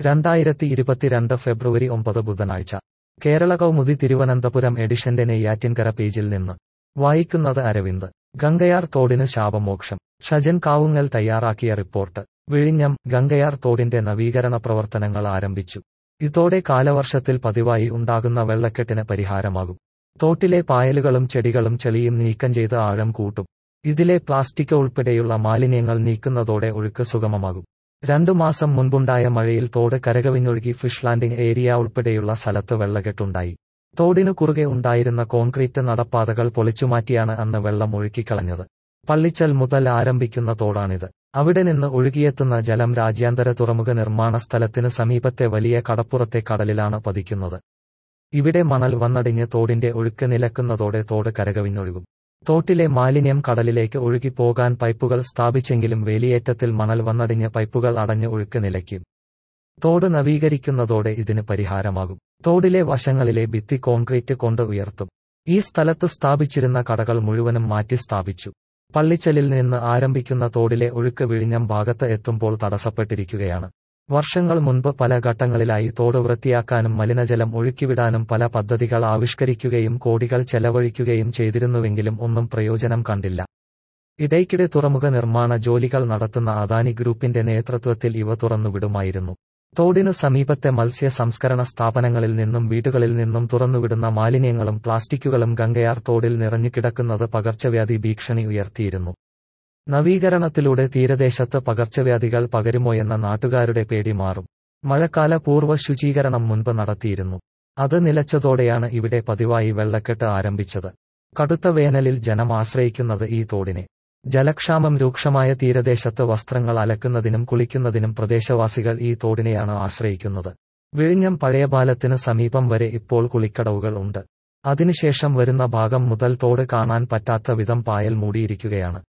2022 ഫെബ്രുവരി 9 ബുധനാഴ്ച കേരള കൗമുദി തിരുവനന്തപുരം എഡിഷന്റെ നെയ്യാറ്റിൻകര പേജിൽ നിന്ന് വായിക്കുന്നത് അരവിന്ദ്. ഗംഗയാർ തോടിന് ശാപമോക്ഷം. ഷജൻ കാവുങ്ങൽ തയ്യാറാക്കിയ റിപ്പോർട്ട്. വിഴിഞ്ഞം. ഗംഗയാർ തോടിന്റെ നവീകരണ പ്രവർത്തനങ്ങൾ ആരംഭിച്ചു. ഇതോടെ കാലവർഷത്തിൽ പതിവായി ഉണ്ടാകുന്ന വെള്ളക്കെട്ടിന് പരിഹാരമാകും. തോട്ടിലെ പായലുകളും ചെടികളും ചെളിയും നീക്കം ചെയ്ത് ആഴം കൂട്ടും. ഇതിലെ പ്ലാസ്റ്റിക് ഉൾപ്പെടെയുള്ള മാലിന്യങ്ങൾ നീക്കുന്നതോടെ ഒഴുക്ക് സുഗമമാകും. 2 മാസം മുൻപുണ്ടായ മഴയിൽ തോട് കരകവിഞ്ഞൊഴുകി ഫിഷ് ലാൻഡിംഗ് ഏരിയ ഉൾപ്പെടെയുള്ള സ്ഥലത്ത് വെള്ളക്കെട്ടുണ്ടായി. തോടിനു കുറുകെ ഉണ്ടായിരുന്ന കോൺക്രീറ്റ് നടപ്പാതകൾ പൊളിച്ചുമാറ്റിയാണ് അന്ന് വെള്ളം ഒഴുക്കിക്കളഞ്ഞത്. പള്ളിച്ചൽ മുതൽ ആരംഭിക്കുന്ന തോടാണിത്. അവിടെ നിന്ന് ഒഴുകിയെത്തുന്ന ജലം രാജ്യാന്തര തുറമുഖ നിർമ്മാണ സ്ഥലത്തിന് സമീപത്തെ വലിയ കടപ്പുറത്തെ കടലിലാണ് പതിക്കുന്നത്. ഇവിടെ മണൽ വന്നടിഞ്ഞ് തോടിന്റെ ഒഴുക്ക് നിലക്കുന്നതോടെ തോട് കരകവിഞ്ഞൊഴുകും. തോട്ടിലെ മാലിന്യം കടലിലേക്ക് ഒഴുകിപ്പോകാൻ പൈപ്പുകൾ സ്ഥാപിച്ചെങ്കിലും വേലിയേറ്റത്തിൽ മണൽ വന്നടിഞ്ഞ് പൈപ്പുകൾ അടഞ്ഞ് ഒഴുക്ക് നിലയ്ക്കും. തോട് നവീകരിക്കുന്നതോടെ ഇതിന് പരിഹാരമാകും. തോടിലെ വശങ്ങളിലെ ഭിത്തി കോൺക്രീറ്റ് കൊണ്ട് ഉയർത്തും. ഈ സ്ഥലത്ത് സ്ഥാപിച്ചിരുന്ന കടകൾ മുഴുവനും മാറ്റി സ്ഥാപിച്ചു. പള്ളിച്ചലിൽ നിന്ന് ആരംഭിക്കുന്ന തോടിലെ ഒഴുക്ക് വിഴിഞ്ഞം ഭാഗത്ത് എത്തുമ്പോൾ തടസ്സപ്പെട്ടിരിക്കുകയാണ്. വർഷങ്ങൾ മുൻപ് പല ഘട്ടങ്ങളിലായി തോട് വൃത്തിയാക്കാനും മലിനജലം ഒഴുക്കിവിടാനും പല പദ്ധതികൾ ആവിഷ്കരിക്കുകയും കോടികൾ ചെലവഴിക്കുകയും ചെയ്തിരുന്നുവെങ്കിലും ഒന്നും പ്രയോജനം കണ്ടില്ല. ഇടയ്ക്കിടെ തുറമുഖ നിർമ്മാണ ജോലികൾ നടത്തുന്ന അദാനി ഗ്രൂപ്പിന്റെ നേതൃത്വത്തിൽ ഇവ തുറന്നുവിടുമായിരുന്നു. തോടിനു സമീപത്തെ മത്സ്യ സംസ്കരണ സ്ഥാപനങ്ങളിൽ നിന്നും വീടുകളിൽ നിന്നും തുറന്നുവിടുന്ന മാലിന്യങ്ങളും പ്ലാസ്റ്റിക്കുകളും ഗംഗയാർ തോടിൽ നിറഞ്ഞുകിടക്കുന്നത് പകർച്ചവ്യാധി ഭീഷണി ഉയർത്തിയിരുന്നു. നവീകരണത്തിലൂടെ തീരദേശത്ത് പകർച്ചവ്യാധികൾ പകരുമോയെന്ന നാട്ടുകാരുടെ പേടി മാറും. മഴക്കാല പൂർവ്വ ശുചീകരണം മുൻപ് നടത്തിയിരുന്നു. അത് നിലച്ചതോടെയാണ് ഇവിടെ പതിവായി വെള്ളക്കെട്ട് ആരംഭിച്ചത്. കടുത്ത വേനലിൽ ജനം ആശ്രയിക്കുന്നത് ഈ തോടിനെ. ജലക്ഷാമം രൂക്ഷമായ തീരദേശത്ത് വസ്ത്രങ്ങൾ അലക്കുന്നതിനും കുളിക്കുന്നതിനും പ്രദേശവാസികൾ ഈ തോടിനെയാണ് ആശ്രയിക്കുന്നത്. വിഴിഞ്ഞം പഴയ പാലത്തിന് സമീപം വരെ ഇപ്പോൾ കുളിക്കടവുകൾ ഉണ്ട്. അതിനുശേഷം വരുന്ന ഭാഗം മുതൽ തോട് കാണാൻ പറ്റാത്ത വിധം പായൽ മൂടിയിരിക്കുകയാണ്.